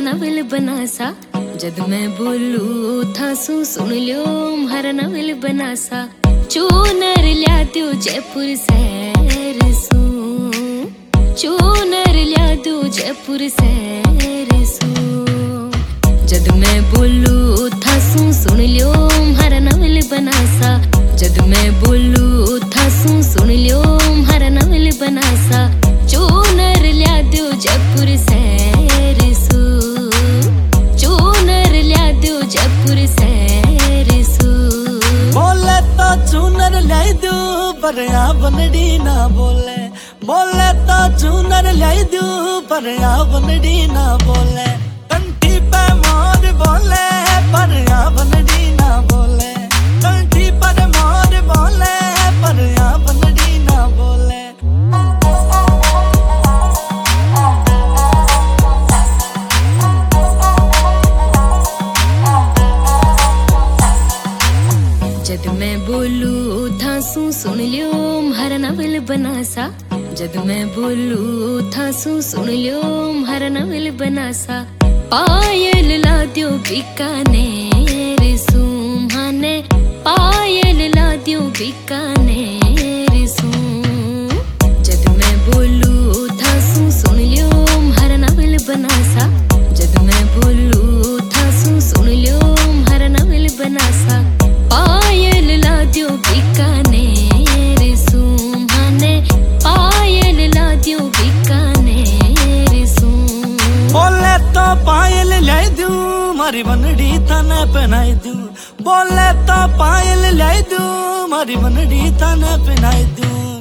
नवल बनासा। जद मैं बोलू था सुन लियो हर नवल बनासा। चूनर लिया दो जयपुर शहर सू, चूनर लिया दो जयपुर शहर सू। जद मैं बोलू था सुन लियो हर नवल बनासा। जद मैं बोलू था सुन लियो हर नवल बनासा। चूनर लिया दो जयपुर शहर सू, चूनर लिया दो जयपुर शहर सू। बोले तो चूनर लाई दू पर आ बनड़ी ना बोले। बोले तो चूनर लाई दू पर आ बनड़ी ना बोले। कंठी पे मोर बोले पर आ बनड़ी ना बोले। कंठी पर मोर बोले पर आ बनड़ी ना बोले। जद मैं बोलू था सुन लियो हर नवल बनासा। जद मैं बोलू था सुन लियो हर नवल बनासा। पायल ला दियो बीकानेर सू माने, पायल ला दियो बीकानेर सू। जद मैं बोलू था सुन लियो हर नवल बनासा। जद मैं बोलू था सुन लियो हर नवल बनासा। पायल ला दियो बीकानेर सू माने, पायल ला दियो बीकानेर सू। बोले तो पायल लाई दू मारी बनड़ी तने पहनाई दू। बोले तो पायल लाई दू मारी बनड़ी तने पहनाई दू।